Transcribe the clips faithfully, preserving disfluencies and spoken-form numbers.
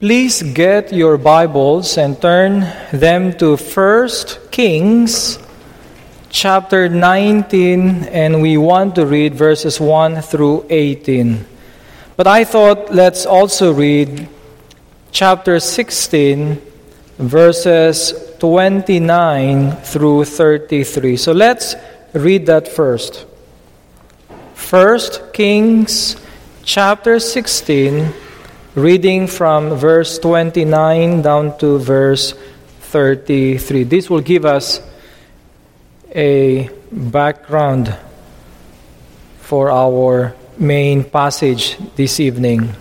Please get your Bibles and turn them to First Kings chapter nineteen, and we want to read verses one through eighteen. But I thought let's also read chapter sixteen, verses twenty-nine through thirty-three. So let's read that first. First Kings chapter sixteen, reading from verse twenty-nine down to verse thirty-three. This will give us a background for our main passage this evening.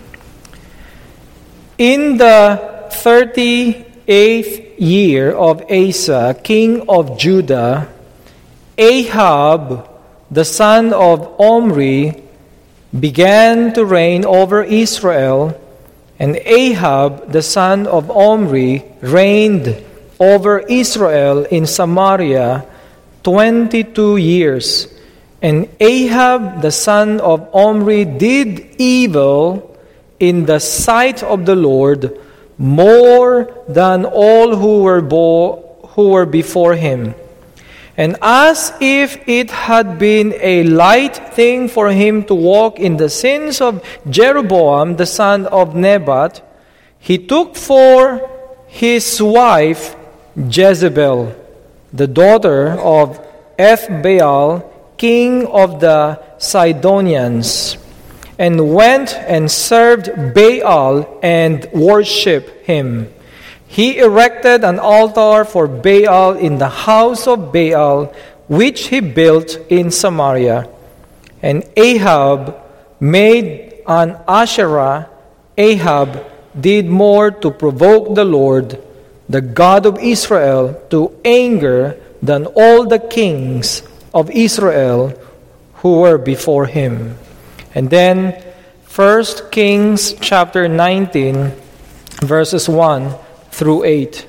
In the thirty-eighth year of Asa, king of Judah, Ahab, the son of Omri, began to reign over Israel. And Ahab, the son of Omri, reigned over Israel in Samaria twenty-two years. And Ahab, the son of Omri, did evil in the sight of the Lord more than all who were bo- who were before him. And as if it had been a light thing for him to walk in the sins of Jeroboam, the son of Nebat, he took for his wife Jezebel, the daughter of Ethbaal, king of the Sidonians, and went and served Baal and worshipped him. He erected an altar for Baal in the house of Baal, which he built in Samaria. And Ahab made an Asherah. Ahab did more to provoke the Lord, the God of Israel, to anger than all the kings of Israel who were before him. And then First Kings chapter nineteen, verses one through eight.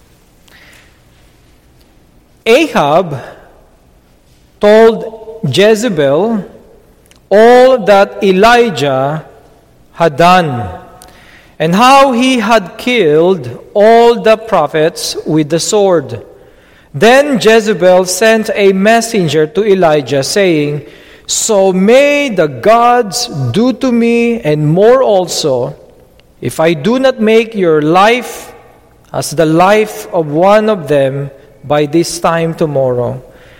Ahab told Jezebel all that Elijah had done, and how he had killed all the prophets with the sword. Then Jezebel sent a messenger to Elijah, saying, "So may the gods do to me, and more also, if I do not make your life as the life of one of them by this time tomorrow."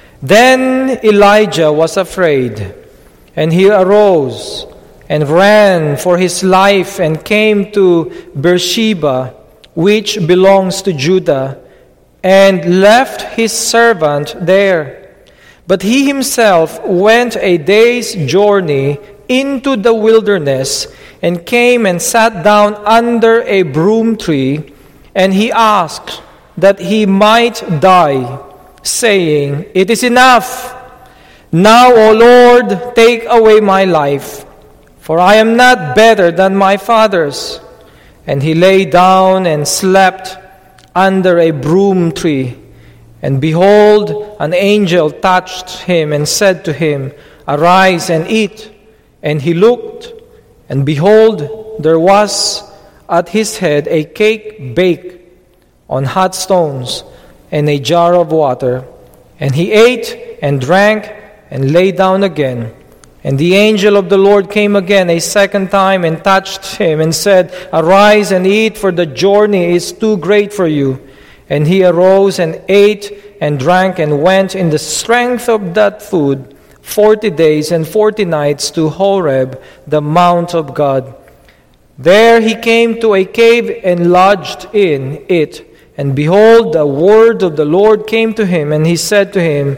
Then Elijah was afraid, and he arose and ran for his life and came to Beersheba, which belongs to Judah, and left his servant there. But he himself went a day's journey into the wilderness and came and sat down under a broom tree. And he asked that he might die, saying, "It is enough. Now, O Lord, take away my life, for I am not better than my fathers." And he lay down and slept under a broom tree. And behold, an angel touched him and said to him, "Arise and eat." And he looked, and behold, there was at his head a cake baked on hot stones and a jar of water. And he ate and drank and lay down again. And the angel of the Lord came again a second time and touched him and said, "Arise and eat, for the journey is too great for you." And he arose and ate and drank and went in the strength of that food forty days and forty nights to Horeb, the mount of God. There he came to a cave and lodged in it. And behold, the word of the Lord came to him, and he said to him,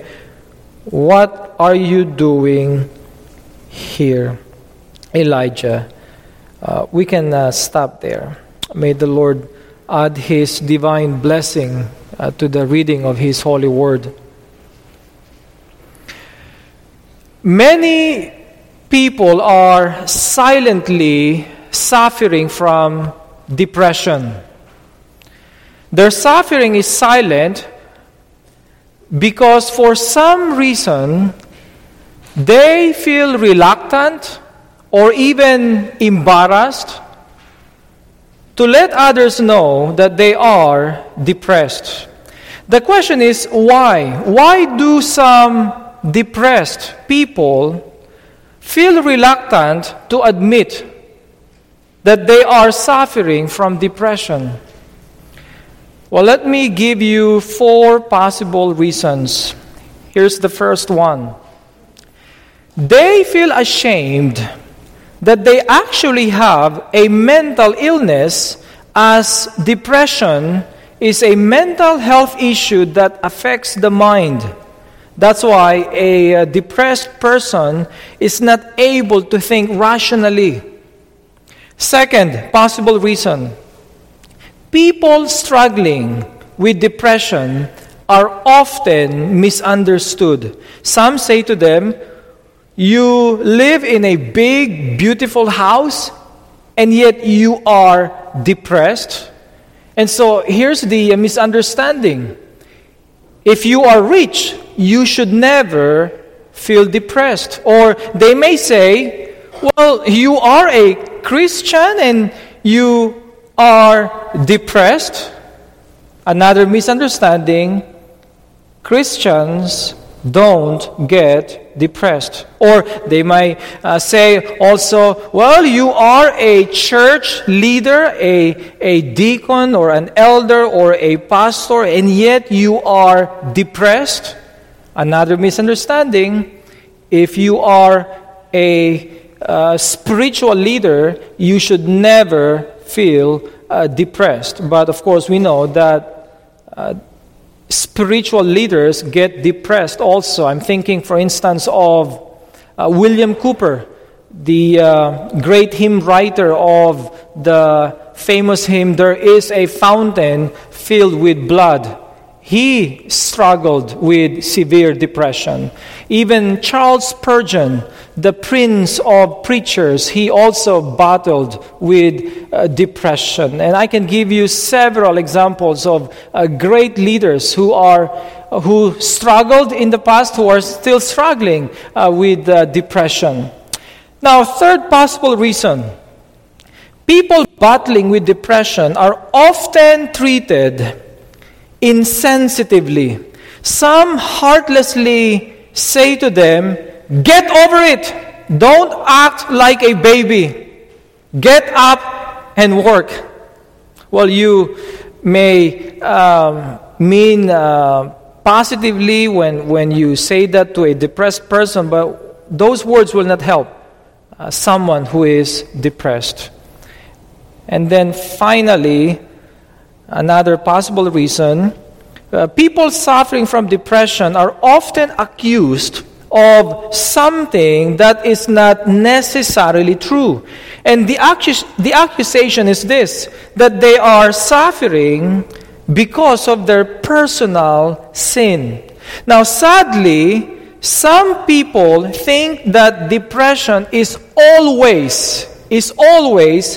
"What are you doing here, Elijah?" Uh, we can uh, stop there. May the Lord add his divine blessing uh, to the reading of his holy word. Many people are silently suffering from depression. Their suffering is silent because for some reason they feel reluctant or even embarrassed to let others know that they are depressed. The question is why? Why do some depressed people feel reluctant to admit that they are suffering from depression? Well, let me give you four possible reasons. Here's the first one. They feel ashamed that they actually have a mental illness, as depression is a mental health issue that affects the mind. That's why a depressed person is not able to think rationally. Second possible reason. People struggling with depression are often misunderstood. Some say to them, "You live in a big, beautiful house, and yet you are depressed." And so here's the misunderstanding. If you are rich, you should never feel depressed. Or they may say, "Well, you are a Christian and you are depressed." Another misunderstanding, Christians don't get depressed. Or they might uh, say also, "Well, you are a church leader, a, a deacon or an elder or a pastor, and yet you are depressed." Another misunderstanding, if you are a uh, spiritual leader, you should never feel uh, depressed. But of course, we know that uh, spiritual leaders get depressed also. I'm thinking, for instance, of uh, William Cooper, the uh, great hymn writer of the famous hymn, "There is a fountain filled with blood." He struggled with severe depression. Even Charles Spurgeon, the prince of preachers, he also battled with uh, depression. And I can give you several examples of uh, great leaders who are uh, who struggled in the past, who are still struggling uh, with uh, depression. Now, third possible reason. People battling with depression are often treated insensitively. Some heartlessly say to them, "Get over it. Don't act like a baby. Get up and work." Well, you may um, mean uh, positively when, when you say that to a depressed person, but those words will not help uh, someone who is depressed. And then finally, another possible reason, uh, people suffering from depression are often accused of something that is not necessarily true. And the, accus- the accusation is this, that they are suffering because of their personal sin. Now, sadly, some people think that depression is always, is always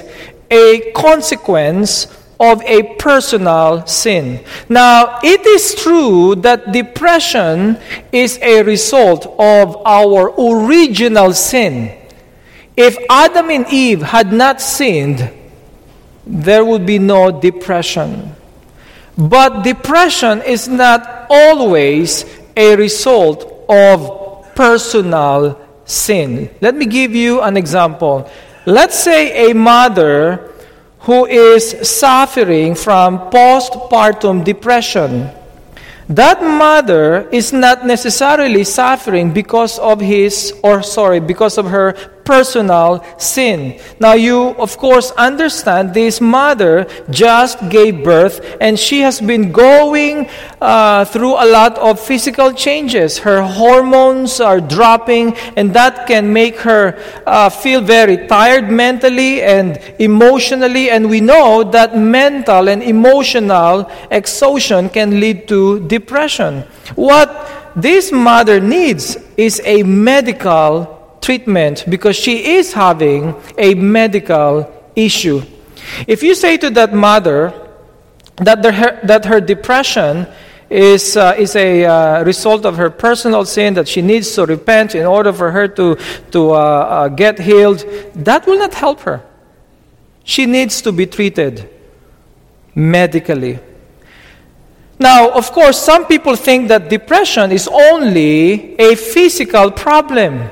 a consequence of a personal sin. Now, it is true that depression is a result of our original sin. If Adam and Eve had not sinned, there would be no depression. But depression is not always a result of personal sin. Let me give you an example. Let's say a mother who is suffering from postpartum depression. That mother is not necessarily suffering because of his, or sorry, because of her personal sin. Now you, of course, understand this mother just gave birth and she has been going uh, through a lot of physical changes. Her hormones are dropping and that can make her uh, feel very tired mentally and emotionally. And we know that mental and emotional exhaustion can lead to depression. What this mother needs is a medical treatment because she is having a medical issue. If you say to that mother that the, her, that her depression is uh, is a uh, result of her personal sin, that she needs to repent in order for her to to uh, uh, get healed, that will not help her. She needs to be treated. medically. Now, of course, some people think that depression is only a physical problem,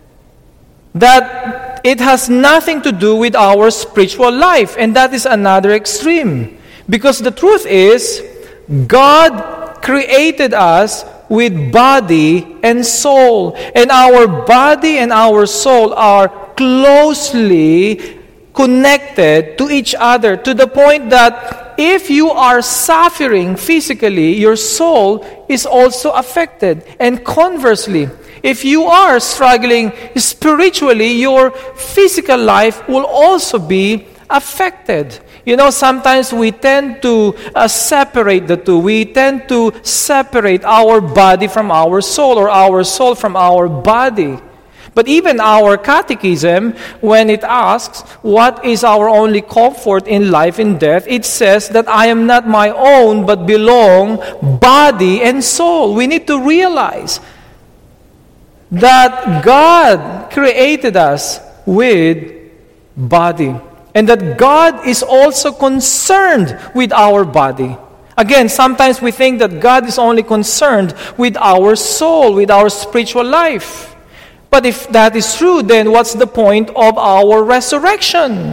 that it has nothing to do with our spiritual life, and that is another extreme. Because the truth is, God created us with body and soul, and our body and our soul are closely connected to each other, to the point that if you are suffering physically, your soul is also affected. And conversely, if you are struggling spiritually, your physical life will also be affected. You know, sometimes we tend to uh, separate the two. We tend to separate our body from our soul, or our soul from our body. But even our catechism, when it asks, what is our only comfort in life and death, it says that I am not my own, but belong body and soul. We need to realize that God created us with body, and that God is also concerned with our body. Again, sometimes we think that God is only concerned with our soul, with our spiritual life. But if that is true, then what's the point of our resurrection?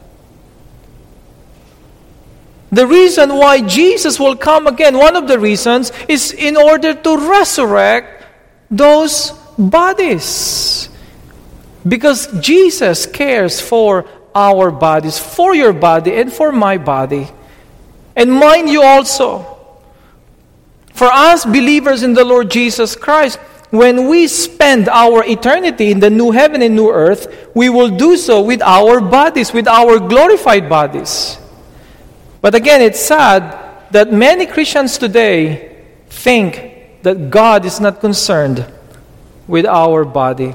The reason why Jesus will come again, one of the reasons, is in order to resurrect those bodies. Because Jesus cares for our bodies, for your body and for my body. And mind you also, for us believers in the Lord Jesus Christ, when we spend our eternity in the new heaven and new earth, we will do so with our bodies, with our glorified bodies. But again, it's sad that many Christians today think that God is not concerned with our body.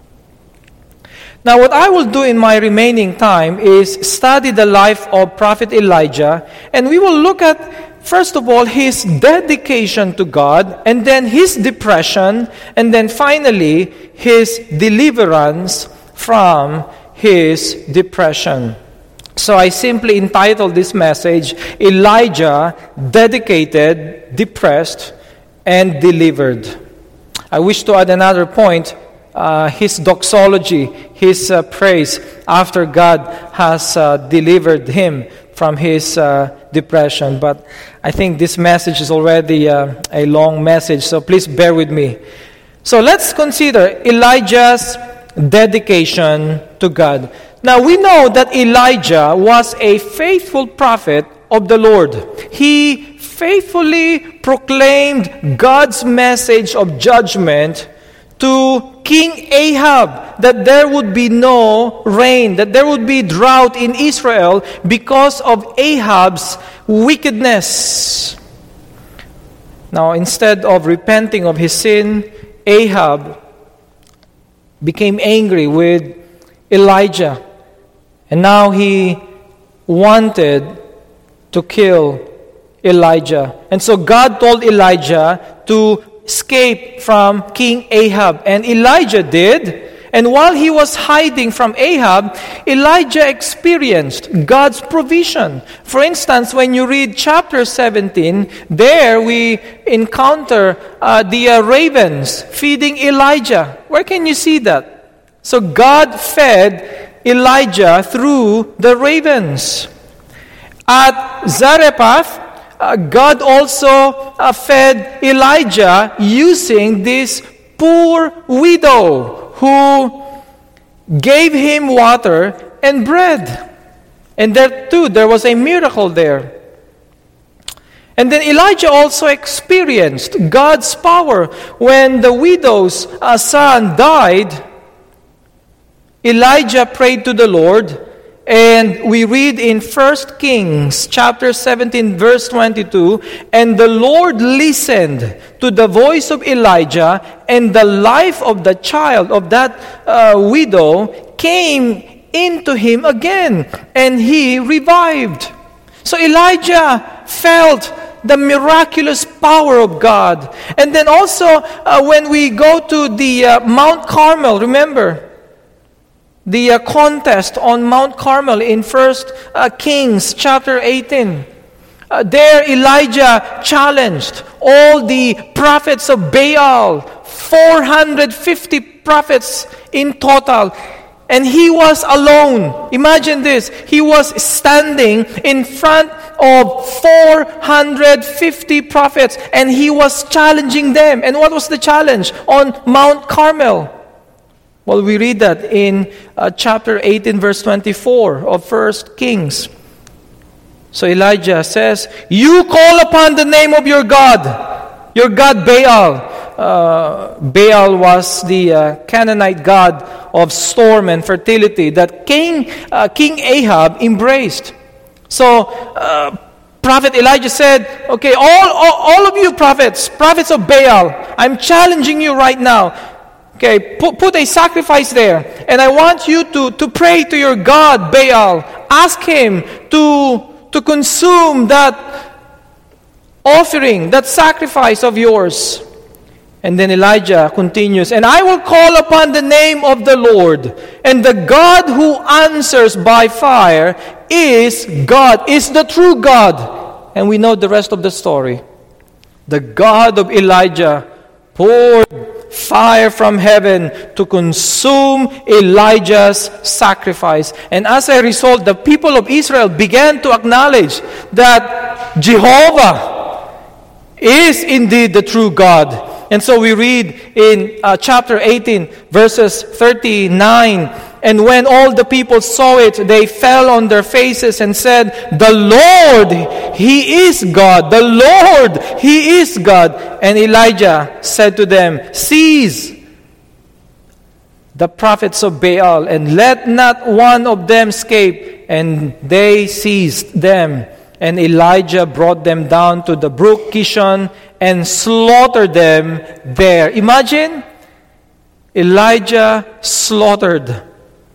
Now, what I will do in my remaining time is study the life of Prophet Elijah, and we will look at, first of all, his dedication to God, and then his depression, and then finally, his deliverance from his depression. So I simply entitled this message, Elijah, Dedicated, Depressed, and Delivered. I wish to add another point, uh, his doxology, his uh, praise after God has uh, delivered him from his uh, depression. But I think this message is already uh, a long message, so please bear with me. So let's consider Elijah's dedication to God. Now we know that Elijah was a faithful prophet of the Lord. He faithfully proclaimed God's message of judgment to King Ahab, that there would be no rain, that there would be drought in Israel because of Ahab's wickedness. Now, instead of repenting of his sin, Ahab became angry with Elijah. And now he wanted to kill Elijah. And so God told Elijah to escape from King Ahab. And Elijah did. And while he was hiding from Ahab, Elijah experienced God's provision. For instance, when you read chapter seventeen, there we encounter uh, the uh, ravens feeding Elijah. Where can you see that? So God fed Elijah through the ravens. At Zarephath, uh, God also uh, fed Elijah using this poor widow who gave him water and bread. And there too, there was a miracle there. And then Elijah also experienced God's power. When the widow's uh, son died, Elijah prayed to the Lord, and we read in First Kings chapter seventeen verse twenty-two, and the Lord listened to the voice of Elijah, and the life of the child of that uh, widow came into him again, and he revived. So Elijah felt the miraculous power of God. And then also uh, when we go to the uh, Mount Carmel, remember, the uh, contest on Mount Carmel in First uh, Kings chapter eighteen. uh, there Elijah challenged all the prophets of Baal, four hundred fifty prophets in total. And he was alone. Imagine this. He was standing in front of four hundred fifty prophets and he was challenging them. And what was the challenge? On Mount Carmel. Well, we read that in uh, chapter eighteen, verse twenty-four of First Kings. So Elijah says, "You call upon the name of your God, your God Baal." Uh, Baal was the uh, Canaanite god of storm and fertility that King uh, King Ahab embraced. So uh, Prophet Elijah said, "Okay, all, all all of you prophets, prophets of Baal, I'm challenging you right now. Okay, put, put a sacrifice there, and I want you to, to pray to your God Baal. Ask him to to consume that offering, that sacrifice of yours." And then Elijah continues, "And I will call upon the name of the Lord, and the God who answers by fire is God, is the true God." And we know the rest of the story. The God of Elijah poured fire from heaven to consume Elijah's sacrifice. And as a result, the people of Israel began to acknowledge that Jehovah is indeed the true God. And so we read in uh, chapter eighteen, verses thirty-nine, "And when all the people saw it, they fell on their faces and said, 'The Lord, He is God. The Lord, He is God.' And Elijah said to them, 'Seize the prophets of Baal, and let not one of them escape.' And they seized them. And Elijah brought them down to the brook Kishon and slaughtered them there." Imagine, Elijah slaughtered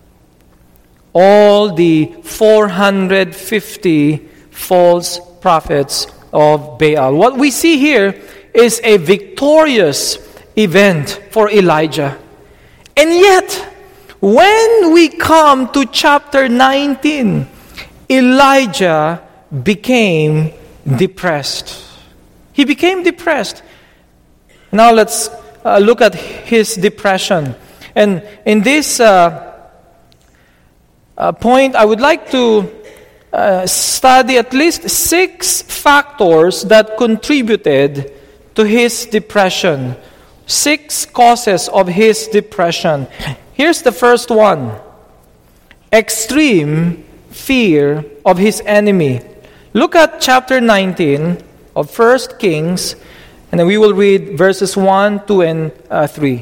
all the four hundred fifty false prophets of Baal. What we see here is a victorious event for Elijah. And yet, when we come to chapter nineteen, Elijah became depressed. He became depressed. Now let's uh, look at his depression. And in this uh, uh, point, I would like to uh, study at least six factors that contributed to his depression. Six causes of his depression. Here's the first one: extreme fear of his enemy. Look at chapter nineteen of First Kings, and then we will read verses one, two, and uh, three.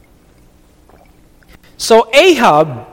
So Ahab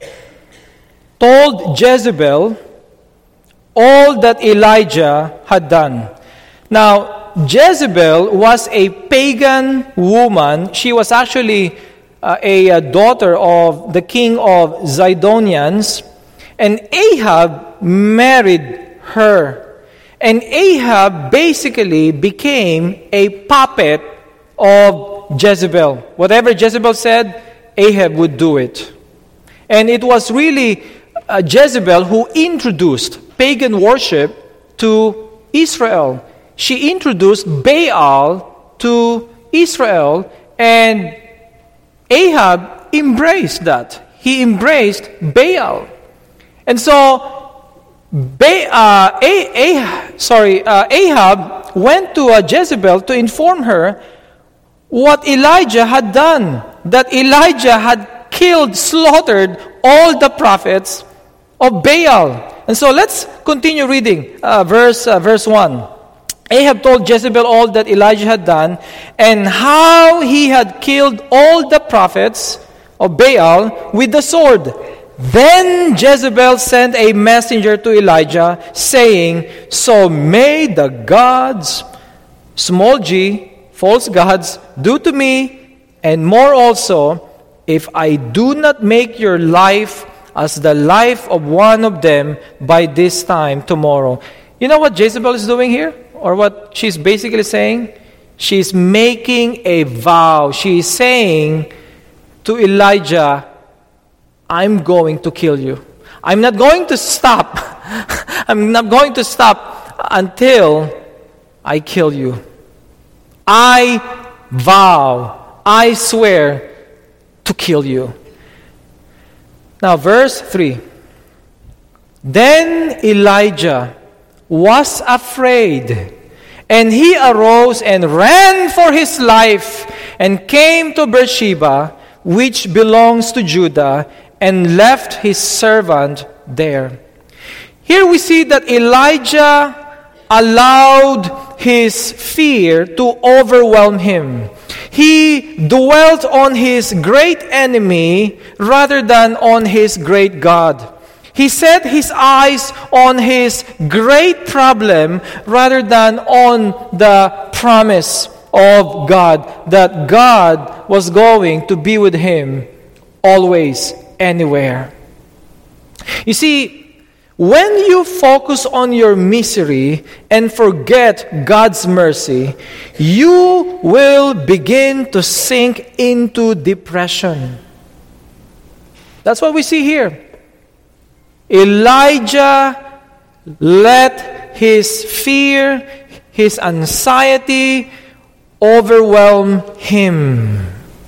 told Jezebel all that Elijah had done. Now, Jezebel was a pagan woman. She was actually uh, a, a daughter of the king of Zidonians, and Ahab married her. And Ahab basically became a puppet of Jezebel. Whatever Jezebel said, Ahab would do it. And it was really uh, Jezebel who introduced pagan worship to Israel. She introduced Baal to Israel, and Ahab embraced that. He embraced Baal. And so Ba- uh, A- A- sorry, uh, Ahab went to uh, Jezebel to inform her what Elijah had done. That Elijah had killed, slaughtered all the prophets of Baal. And so let's continue reading uh, verse uh, verse one. Ahab told Jezebel all that Elijah had done and how he had killed all the prophets of Baal with the sword. Then Jezebel sent a messenger to Elijah, saying, "So may the gods, small g, false gods, do to me, and more also, if I do not make your life as the life of one of them by this time tomorrow." You know what Jezebel is doing here? Or what she's basically saying? She's making a vow. She's saying to Elijah, "I'm going to kill you. I'm not going to stop. I'm not going to stop until I kill you. I vow, I swear to kill you. Now, verse three. Then Elijah was afraid, and he arose and ran for his life, and came to Beersheba, which belongs to Judah, and left his servant there. Here we see that Elijah allowed his fear to overwhelm him. He dwelt on his great enemy rather than on his great God. He set his eyes on his great problem rather than on the promise of God, that God was going to be with him always, anywhere. You see, when you focus on your misery and forget God's mercy, you will begin to sink into depression. That's what we see here. Elijah let his fear, his anxiety overwhelm him.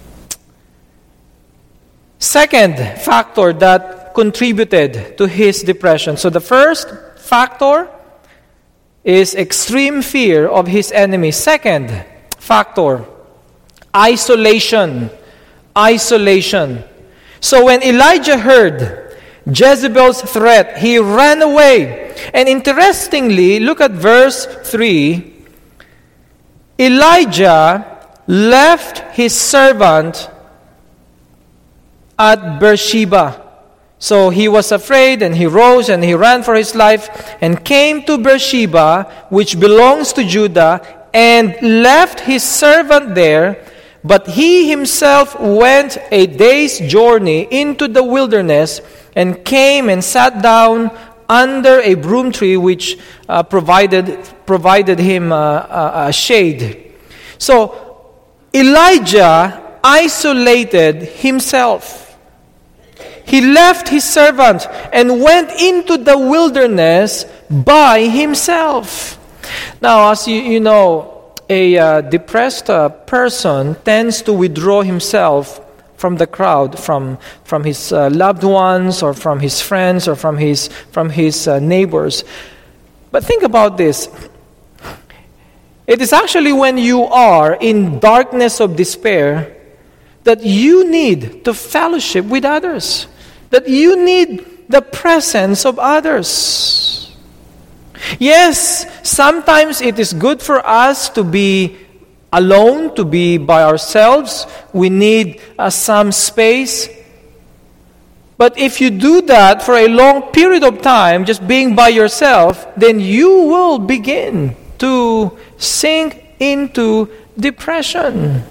Second factor that contributed to his depression. So the first factor is extreme fear of his enemy. Second factor, isolation. Isolation. So when Elijah heard Jezebel's threat, he ran away. And interestingly, look at verse three. Elijah left his servant at Beersheba. So he was afraid, and he rose and he ran for his life and came to Beersheba, which belongs to Judah, and left his servant there. But he himself went a day's journey into the wilderness and came and sat down under a broom tree, which uh, provided provided him uh, a, a shade. So Elijah isolated himself. He left his servant and went into the wilderness by himself. Now, as you, you know, a uh, depressed uh, person tends to withdraw himself from the crowd, from from his uh, loved ones, or from his friends, or from his from his uh, neighbors. But think about this. It is actually when you are in darkness of despair that you need to fellowship with others, that you need the presence of others. Yes, sometimes it is good for us to be alone, to be by ourselves. We need uh, some space. But if you do that for a long period of time, just being by yourself, then you will begin to sink into depression.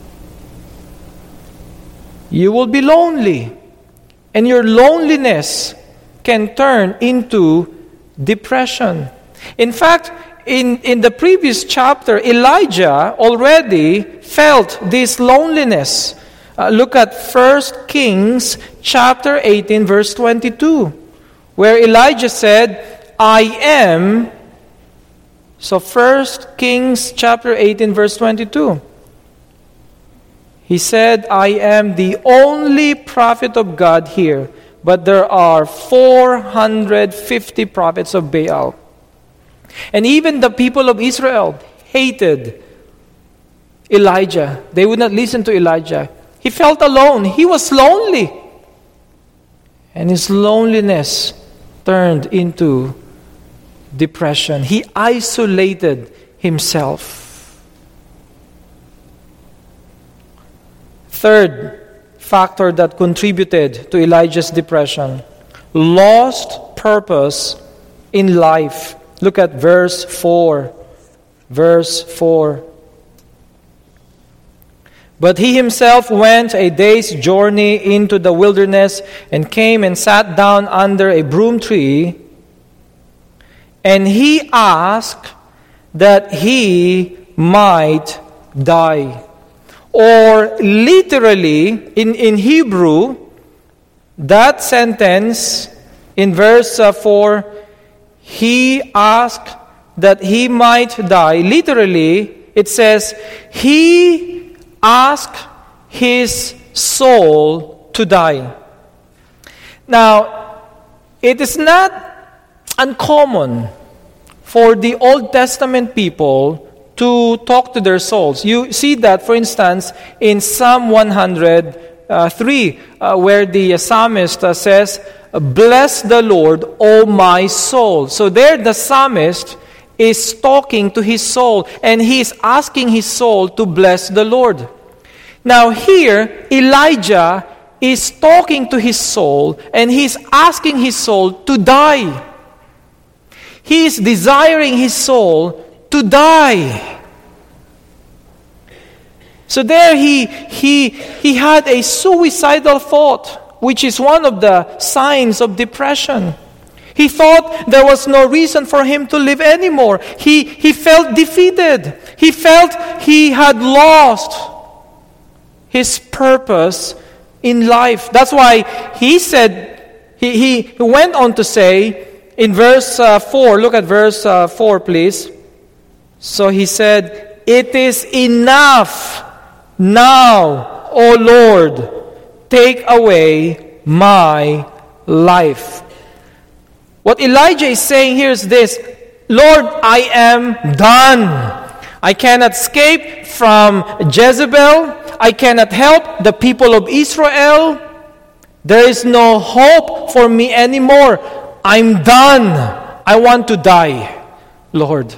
You will be lonely. And your loneliness can turn into depression. In fact, in, in the previous chapter, Elijah already felt this loneliness. Uh, look at First Kings chapter eighteen, verse twenty-two, where Elijah said, I am. So First Kings chapter eighteen, verse twenty-two. He said, I am the only prophet of God here, but there are four hundred fifty prophets of Baal. And even the people of Israel hated Elijah. They would not listen to Elijah. He felt alone. He was lonely. And his loneliness turned into depression. He isolated himself. Third factor that contributed to Elijah's depression, lost purpose in life. Look at verse four. Verse four. But he himself went a day's journey into the wilderness and came and sat down under a broom tree. And he asked that he might die. Or literally, in, in Hebrew, that sentence in verse uh, four, he asked that he might die. Literally, it says, he asked his soul to die. Now, it is not uncommon for the Old Testament people to talk to their souls. You see that, for instance, in Psalm one hundred three, uh, where the psalmist uh, says, "Bless the Lord, O my soul." So there the psalmist is talking to his soul, and he is asking his soul to bless the Lord. Now here, Elijah is talking to his soul, and he is asking his soul to die. He is desiring his soul to die. So there he, he, he had a suicidal thought, which is one of the signs of depression. He thought there was no reason for him to live anymore. He, he felt defeated. He felt he had lost his purpose in life. That's why he said, he, he went on to say in verse uh, four, look at verse uh, four, please. So he said, "It is enough now, O Lord, take away my life." What Elijah is saying here is this: Lord, I am done. I cannot escape from Jezebel. I cannot help the people of Israel. There is no hope for me anymore. I'm done. I want to die, Lord.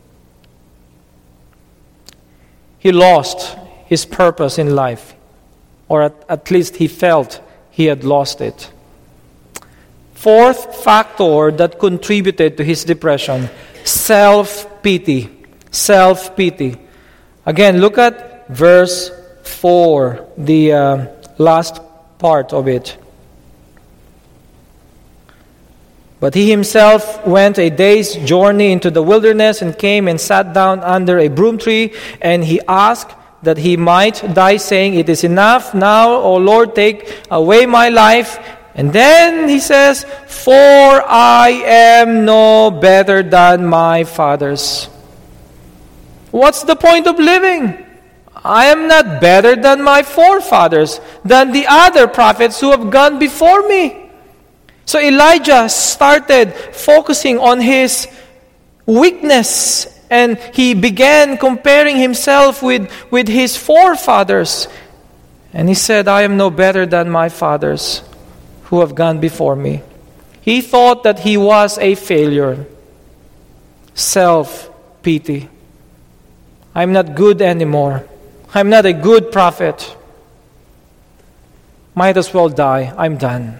He lost his purpose in life, or at, at least he felt he had lost it. Fourth factor that contributed to his depression: self-pity. Self-pity. Again, look at verse four, the uh, last part of it. "But he himself went a day's journey into the wilderness and came and sat down under a broom tree, and he asked that he might die, saying, 'It is enough now, O Lord, take away my life.' And then he says, 'For I am no better than my fathers.'" What's the point of living? I am not better than my forefathers, than the other prophets who have gone before me. So Elijah started focusing on his weakness, and he began comparing himself with, with his forefathers. And he said, "I am no better than my fathers who have gone before me." He thought that he was a failure. Self-pity. I'm not good anymore. I'm not a good prophet. Might as well die. I'm done.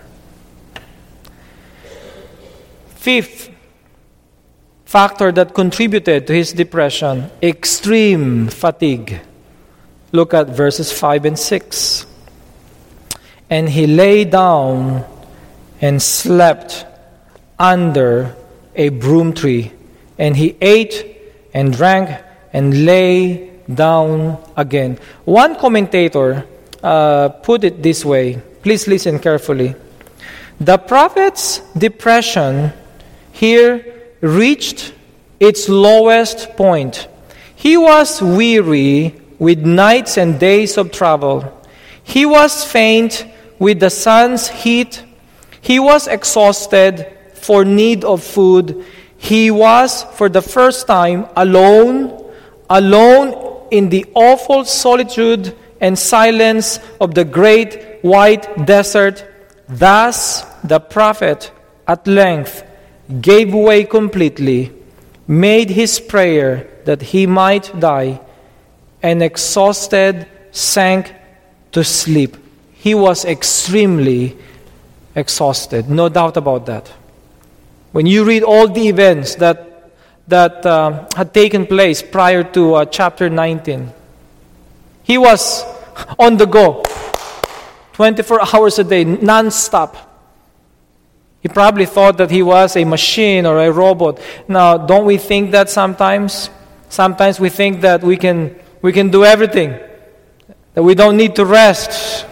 Fifth factor that contributed to his depression: extreme fatigue. Look at verses five and six. "And he lay down and slept under a broom tree, and he ate and drank and lay down again." One commentator uh, put it this way. Please listen carefully. The prophet's depression here reached its lowest point. He was weary with nights and days of travel. He was faint with the sun's heat. He was exhausted for need of food. He was, for the first time, alone, alone in the awful solitude and silence of the great white desert. Thus the prophet at length gave way completely, made his prayer that he might die, and exhausted sank to sleep. He was extremely exhausted, no doubt about that. When you read all the events that that uh, had taken place prior to uh, chapter nineteen, he was on the go, twenty-four hours a day, non-stop. He probably thought that he was a machine or a robot. Now, don't we think that sometimes? Sometimes we think that we can we can do everything, that we don't need to rest.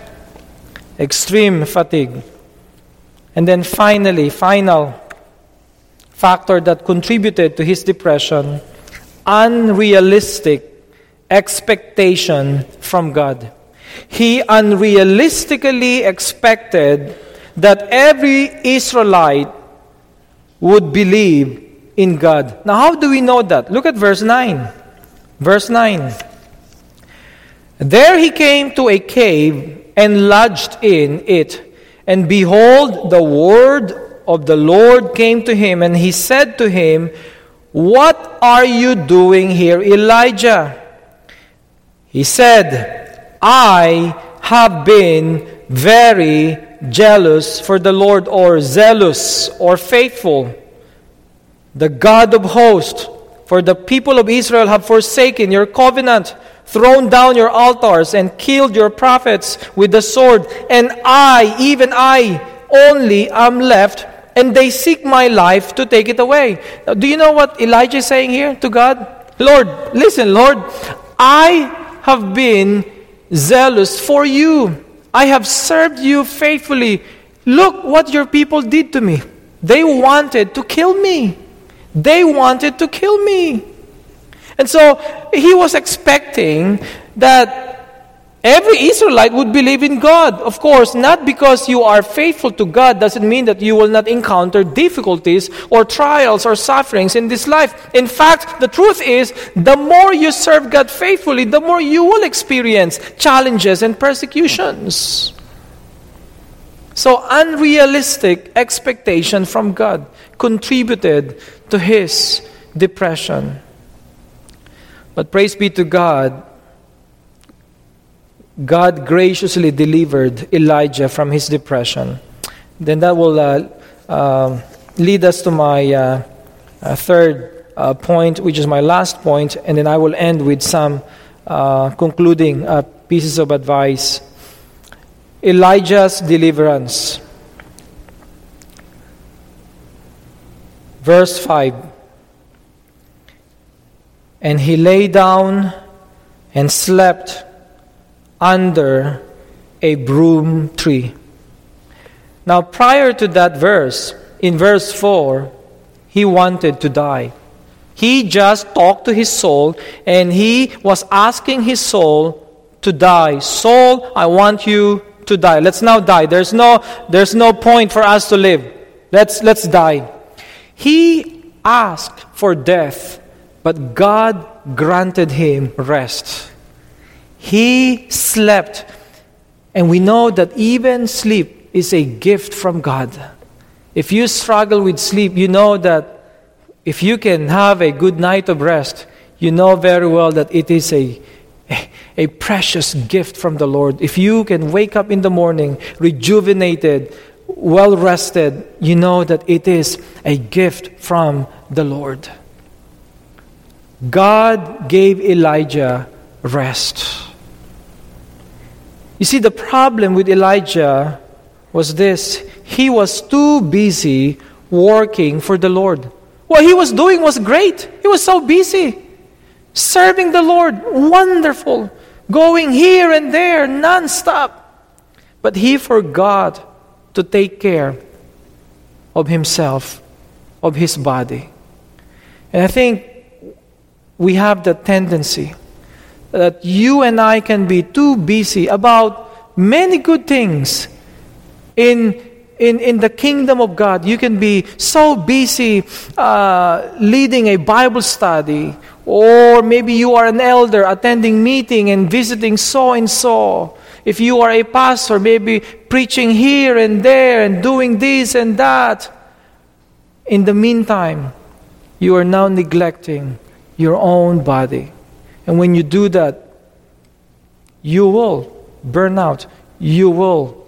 Extreme fatigue. And then finally, final factor that contributed to his depression: unrealistic expectation from God. He unrealistically expected that every Israelite would believe in God. Now, how do we know that? Look at verse nine. Verse nine. There he came to a cave and lodged in it. And behold, the word of the Lord came to him, and he said to him, "What are you doing here, Elijah?" He said, "I have been very jealous for the Lord," or zealous, or faithful, "the God of hosts. For the people of Israel have forsaken your covenant, thrown down your altars, and killed your prophets with the sword. And I, even I, only am left, and they seek my life to take it away." Now, do you know what Elijah is saying here to God? "Lord, listen, Lord, I have been zealous for you. I have served you faithfully. Look what your people did to me. They wanted to kill me. They wanted to kill me." And so he was expecting that every Israelite would believe in God. Of course, not because you are faithful to God doesn't mean that you will not encounter difficulties or trials or sufferings in this life. In fact, the truth is, the more you serve God faithfully, the more you will experience challenges and persecutions. So unrealistic expectation from God contributed to his depression. But praise be to God, God graciously delivered Elijah from his depression. Then that will uh, uh, lead us to my uh, uh, third uh, point, which is my last point, and then I will end with some uh, concluding uh, pieces of advice. Elijah's deliverance. Verse five. And he lay down and slept under a broom tree. Now, prior to that verse, in verse four, he wanted to die. He just talked to his soul, and he was asking his soul to die. "Soul, I want you to die. Let's now die. There's no, there's no point for us to live. Let's, let's die." He asked for death, but God granted him rest. He slept. And we know that even sleep is a gift from God. If you struggle with sleep, you know that if you can have a good night of rest, you know very well that it is a, a precious gift from the Lord. If you can wake up in the morning rejuvenated, well rested, you know that it is a gift from the Lord. God gave Elijah rest. You see, the problem with Elijah was this: he was too busy working for the Lord. What he was doing was great. He was so busy serving the Lord. Wonderful. Going here and there non-stop. But he forgot to take care of himself, of his body. And I think we have the tendency that you and I can be too busy about many good things in in in the kingdom of God. You can be so busy uh, leading a Bible study, or maybe you are an elder attending meeting and visiting so and so. If you are a pastor, maybe preaching here and there and doing this and that. In the meantime, you are now neglecting your own body. And when you do that, you will burn out. You will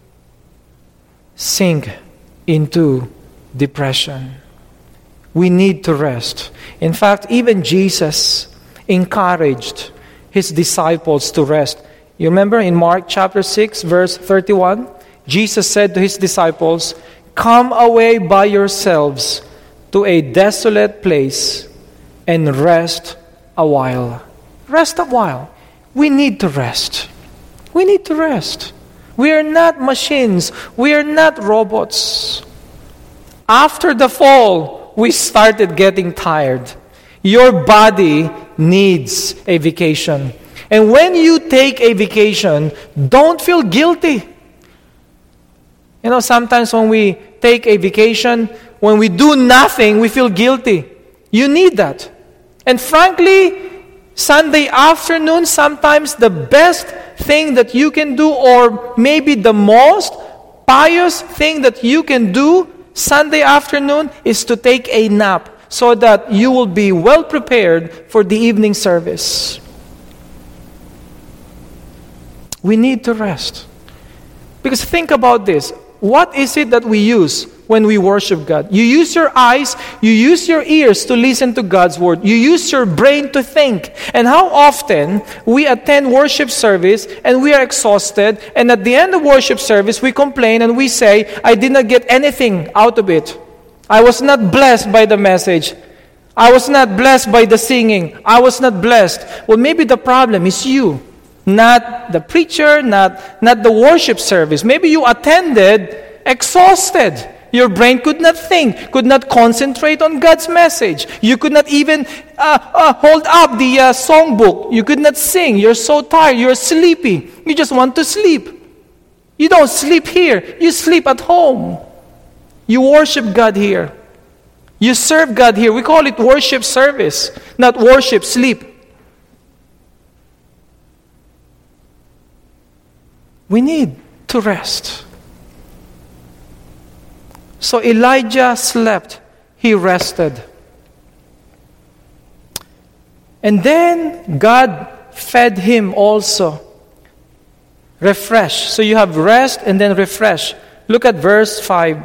sink into depression. We need to rest. In fact, even Jesus encouraged his disciples to rest. You remember in Mark chapter six, verse thirty-one, Jesus said to his disciples, "Come away by yourselves to a desolate place and rest a while." Rest a while. We need to rest. We need to rest. We are not machines. We are not robots. After the fall, we started getting tired. Your body needs a vacation. And when you take a vacation, don't feel guilty. You know, sometimes when we take a vacation, when we do nothing, we feel guilty. You need that. And frankly, Sunday afternoon, sometimes the best thing that you can do, or maybe the most pious thing that you can do Sunday afternoon, is to take a nap so that you will be well prepared for the evening service. We need to rest. Because think about this. What is it that we use when we worship God? You use your eyes, you use your ears to listen to God's word. You use your brain to think. And how often we attend worship service and we are exhausted, and at the end of worship service we complain and we say, I did not get anything out of it. I was not blessed by the message. I was not blessed by the singing. I was not blessed. Well, maybe the problem is you. Not the preacher, not, not the worship service. Maybe you attended exhausted. Your brain could not think, could not concentrate on God's message. You could not even uh, uh, hold up the uh, songbook. You could not sing. You're so tired. You're sleepy. You just want to sleep. You don't sleep here. You sleep at home. You worship God here. You serve God here. We call it worship service, not worship sleep. We need to rest. So Elijah slept. He rested. And then God fed him also. Refresh. So you have rest and then refresh. Look at verse five.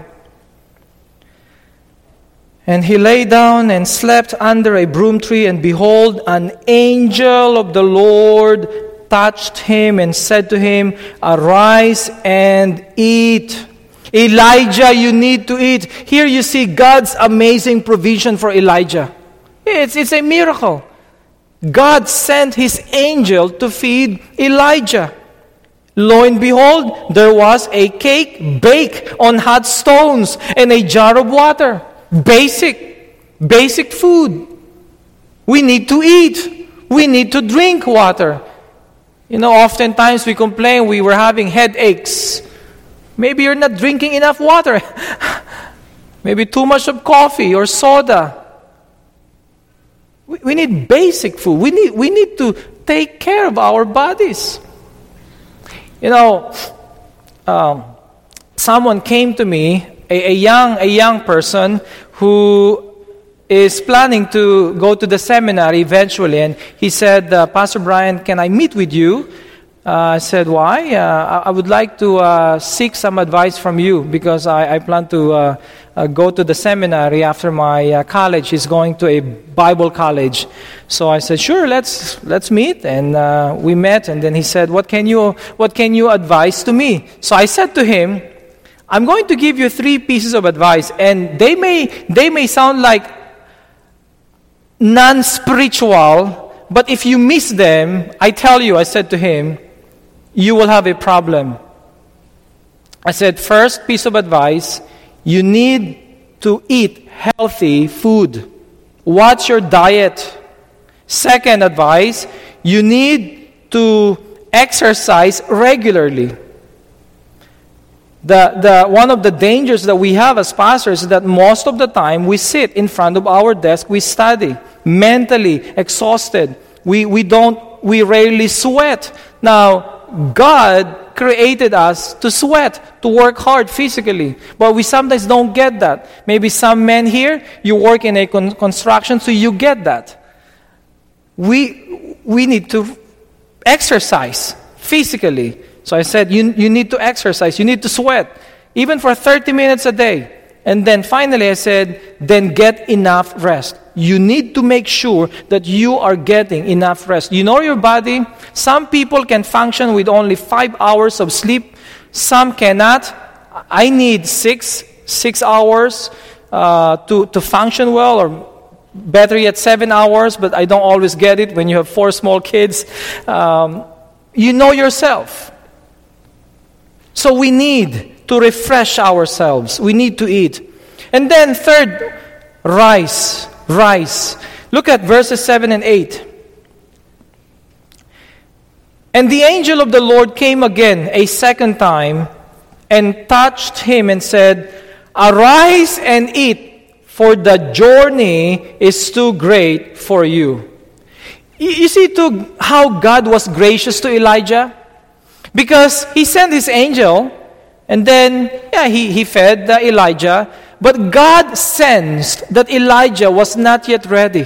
And he lay down and slept under a broom tree, and behold, an angel of the Lord touched him and said to him, arise and eat. Elijah, you need to eat. Here you see God's amazing provision for Elijah. It's, it's a miracle. God sent his angel to feed Elijah. Lo and behold, there was a cake baked on hot stones and a jar of water. Basic, basic food. We need to eat. We need to drink water. You know, oftentimes we complain we were having headaches. Maybe you're not drinking enough water. Maybe too much of coffee or soda. We, we need basic food. We need, we need to take care of our bodies. You know, um, someone came to me, a, a young a young person who is planning to go to the seminary eventually, and he said, uh, Pastor Brian, can I meet with you? Uh, I said, why? Uh, I would like to uh, seek some advice from you because I, I plan to uh, uh, go to the seminary after my uh, college. He's going to a Bible college. So I said, sure, let's let's meet. And uh, we met, and then he said, what can you what can you advise to me? So I said to him, I'm going to give you three pieces of advice, and they may they may sound like non-spiritual, but if you miss them, I tell you, I said to him, you will have a problem. I said, first piece of advice, you need to eat healthy food. Watch your diet. Second advice, you need to exercise regularly. The, the, one of the dangers that we have as pastors is that most of the time we sit in front of our desk, we study, mentally exhausted. We, we don't, we rarely sweat. Now, God created us to sweat, to work hard physically. But we sometimes don't get that. Maybe some men here, you work in a con- construction, so you get that. We, we need to exercise physically. So I said, you, you need to exercise. You need to sweat, even for thirty minutes a day. And then finally I said, then get enough rest. You need to make sure that you are getting enough rest. You know your body. Some people can function with only five hours of sleep. Some cannot. I need six, six hours uh, to, to function well, or better yet, seven hours, but I don't always get it when you have four small kids. Um, you know yourself. So we need to refresh ourselves. We need to eat. And then third, rise, rise. Look at verses seven and eight. And the angel of the Lord came again a second time and touched him and said, Arise and eat, for the journey is too great for you. You see to how God was gracious to Elijah? Because he sent his angel, and then yeah, he, he fed uh, Elijah, but God sensed that Elijah was not yet ready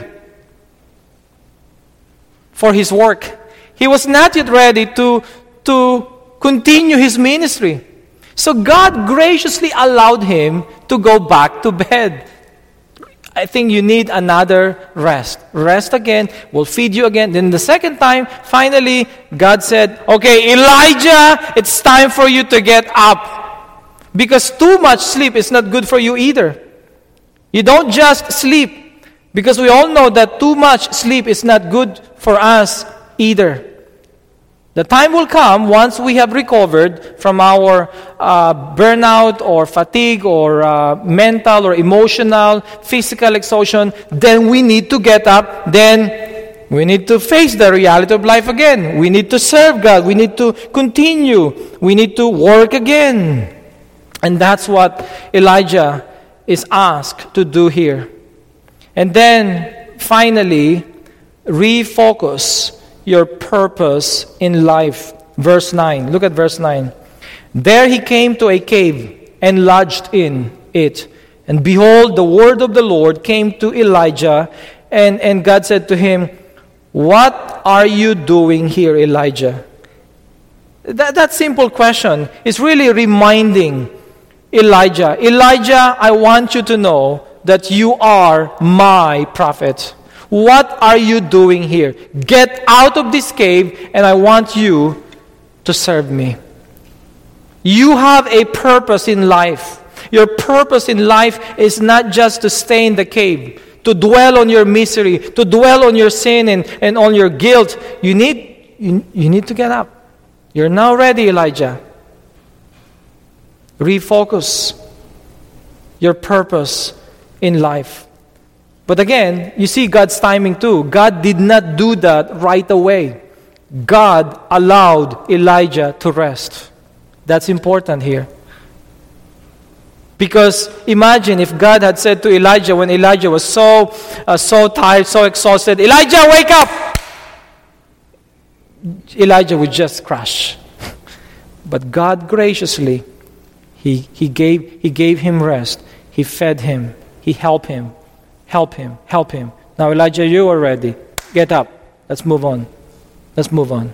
for his work. He was not yet ready to, to continue his ministry. So God graciously allowed him to go back to bed. I think you need another rest. Rest again. We'll feed you again. Then the second time, finally, God said, okay, Elijah, it's time for you to get up. Because too much sleep is not good for you either. You don't just sleep. Because we all know that too much sleep is not good for us either. The time will come once we have recovered from our uh, burnout or fatigue or uh, mental or emotional, physical exhaustion. Then we need to get up. Then we need to face the reality of life again. We need to serve God. We need to continue. We need to work again. And that's what Elijah is asked to do here. And then finally, refocus your purpose in life. Verse nine. Look at verse nine. There he came to a cave and lodged in it. And behold, the word of the Lord came to Elijah, and, and God said to him, What are you doing here, Elijah? That, that simple question is really reminding Elijah, Elijah, I want you to know that you are my prophet. What are you doing here? Get out of this cave, and I want you to serve me. You have a purpose in life. Your purpose in life is not just to stay in the cave, to dwell on your misery, to dwell on your sin and, and on your guilt. You need, you, you need to get up. You're now ready, Elijah. Refocus your purpose in life. But again, you see God's timing too. God did not do that right away. God allowed Elijah to rest. That's important here. Because imagine if God had said to Elijah when Elijah was so uh, so tired, so exhausted, Elijah, wake up! Elijah would just crash. But God graciously, he, he, gave, he gave him rest. He fed him. He helped him. Help him. Help him. Now, Elijah, you are ready. Get up. Let's move on. Let's move on.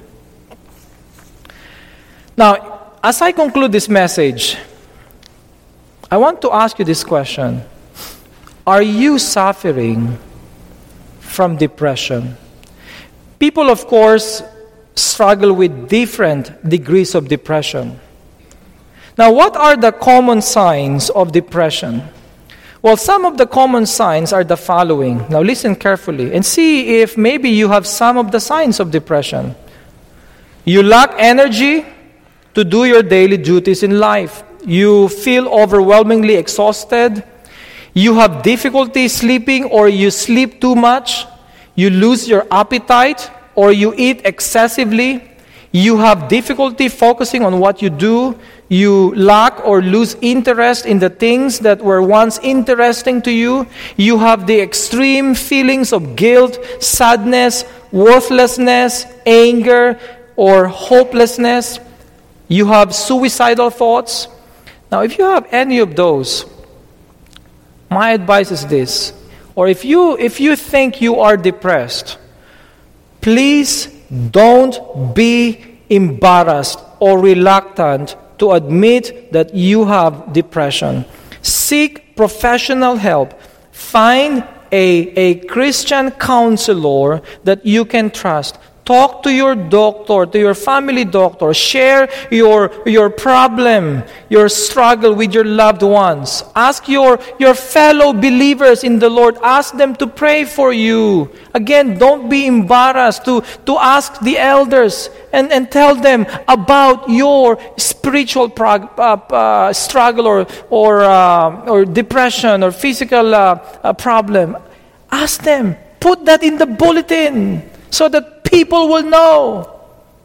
Now, as I conclude this message, I want to ask you this question. Are you suffering from depression? People, of course, struggle with different degrees of depression. Now, what are the common signs of depression? Well, some of the common signs are the following. Now listen carefully and see if maybe you have some of the signs of depression. You lack energy to do your daily duties in life. You feel overwhelmingly exhausted. You have difficulty sleeping, or you sleep too much. You lose your appetite, or you eat excessively. You have difficulty focusing on what you do. You lack or lose interest in the things that were once interesting to you. You have the extreme feelings of guilt, sadness, worthlessness, anger, or hopelessness. You have suicidal thoughts. Now, if you have any of those, my advice is this. Or if you if you think you are depressed, please don't be embarrassed or reluctant to admit that you have depression. Seek professional help. Find a, a Christian counselor that you can trust Talk to your doctor, to your family doctor. Share your, your problem, your struggle with your loved ones. Ask your, your fellow believers in the Lord. Ask them to pray for you. Again, don't be embarrassed to, to ask the elders and, and tell them about your spiritual prog- uh, uh, struggle or, or, uh, or depression or physical uh, uh, problem. Ask them. Put that in the bulletin so that people will know.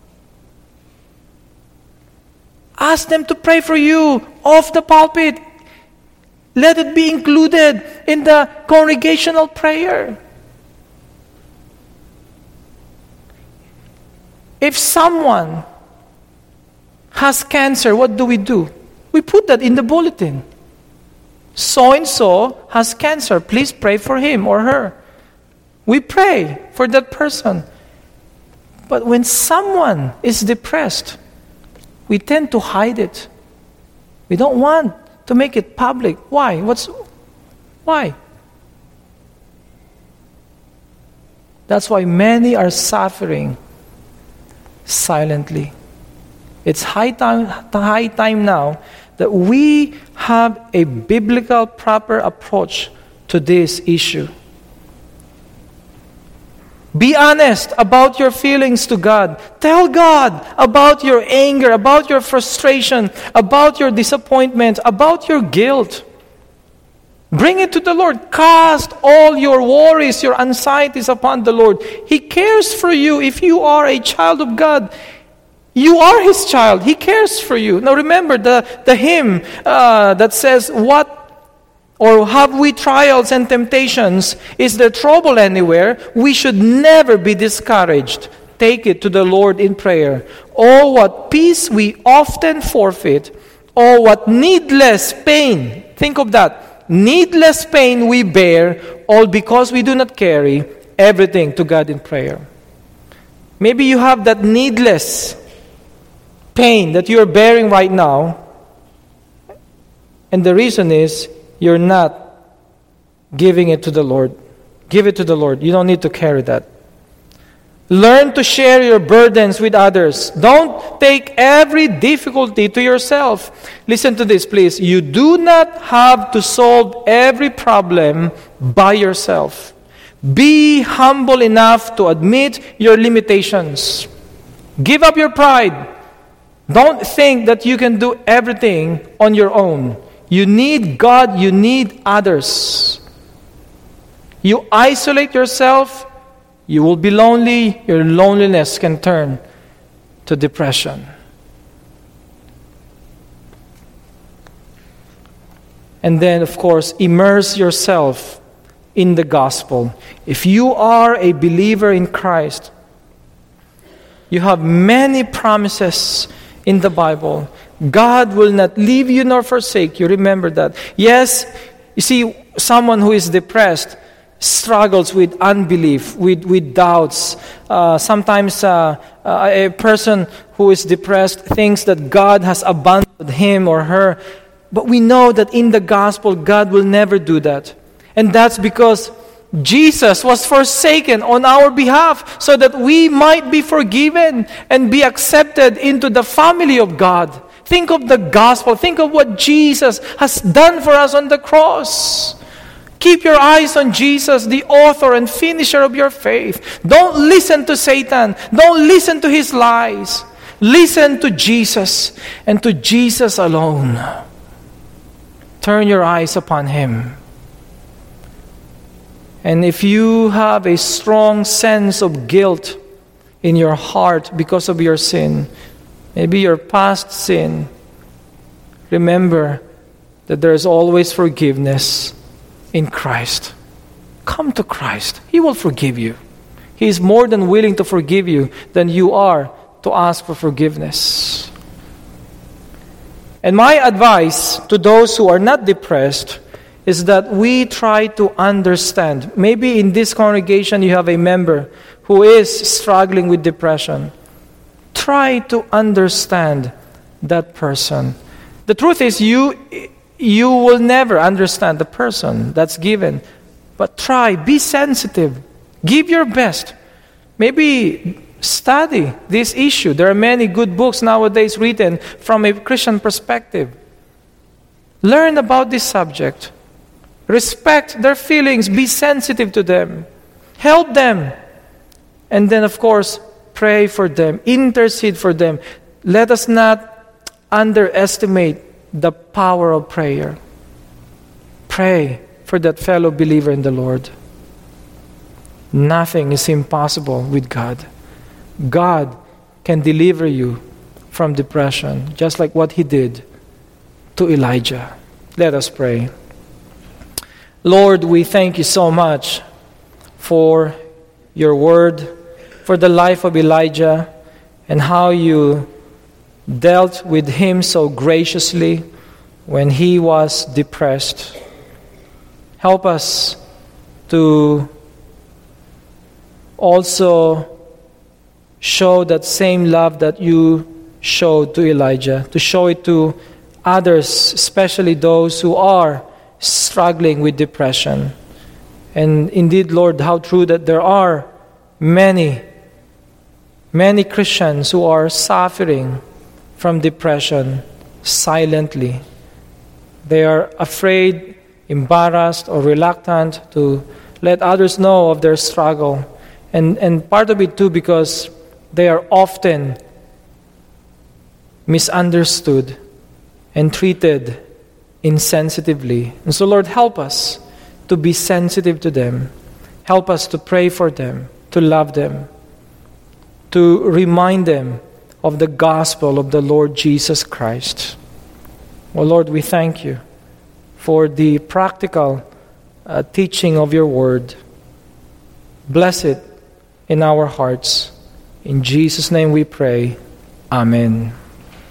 Ask them to pray for you off the pulpit. Let it be included in the congregational prayer. If someone has cancer, what do we do? We put that in the bulletin. So-and-so has cancer. Please pray for him or her. We pray for that person. But when someone is depressed, we tend to hide it. We don't want to make it public. Why? What's why? That's why many are suffering silently. It's high time, high time now that we have a biblical, proper approach to this issue. Be honest about your feelings to God. Tell God about your anger, about your frustration, about your disappointment, about your guilt. Bring it to the Lord. Cast all your worries, your anxieties upon the Lord. He cares for you. If you are a child of God, you are His child. He cares for you. Now remember the, the hymn uh, that says, what or have we trials and temptations? Is there trouble anywhere? We should never be discouraged. Take it to the Lord in prayer. Oh, what peace we often forfeit. Oh, what needless pain. Think of that. Needless pain we bear, all because we do not carry everything to God in prayer. Maybe you have that needless pain that you're bearing right now. And the reason is, you're not giving it to the Lord. Give it to the Lord. You don't need to carry that. Learn to share your burdens with others. Don't take every difficulty to yourself. Listen to this, please. You do not have to solve every problem by yourself. Be humble enough to admit your limitations. Give up your pride. Don't think that you can do everything on your own. You need God, you need others. You isolate yourself, you will be lonely. Your loneliness can turn to depression. And then, of course, immerse yourself in the gospel. If you are a believer in Christ, you have many promises in the Bible. God will not leave you nor forsake you. Remember that. Yes, you see, someone who is depressed struggles with unbelief, with, with doubts. Uh, sometimes uh, uh, a person who is depressed thinks that God has abandoned him or her. But we know that in the gospel, God will never do that. And that's because Jesus was forsaken on our behalf so that we might be forgiven and be accepted into the family of God. Think of the gospel. Think of what Jesus has done for us on the cross. Keep your eyes on Jesus, the author and finisher of your faith. Don't listen to Satan. Don't listen to his lies. Listen to Jesus and to Jesus alone. Turn your eyes upon Him. And if you have a strong sense of guilt in your heart because of your sin, maybe your past sin, remember that there is always forgiveness in Christ. Come to Christ. He will forgive you. He is more than willing to forgive you than you are to ask for forgiveness. And my advice to those who are not depressed is that we try to understand. Maybe in this congregation you have a member who is struggling with depression. Try to understand that person. The truth is you you will never understand the person that's given. But try, be sensitive. Give your best. Maybe study this issue. There are many good books nowadays written from a Christian perspective. Learn about this subject. Respect their feelings. Be sensitive to them. Help them. And then, of course, pray for them. Intercede for them. Let us not underestimate the power of prayer. Pray for that fellow believer in the Lord. Nothing is impossible with God. God can deliver you from depression, just like what He did to Elijah. Let us pray. Lord, we thank You so much for Your word, for the life of Elijah, and how You dealt with him so graciously when he was depressed. Help us to also show that same love that You showed to Elijah, to show it to others, especially those who are struggling with depression. And indeed, Lord, how true that there are many, many Christians who are suffering from depression silently. They are afraid, embarrassed, or reluctant to let others know of their struggle. And, and part of it too because they are often misunderstood and treated insensitively. And so, Lord, help us to be sensitive to them. Help us to pray for them, to love them, to remind them of the gospel of the Lord Jesus Christ. Oh Lord, we thank You for the practical uh, teaching of Your word. Bless it in our hearts. In Jesus' name we pray. Amen.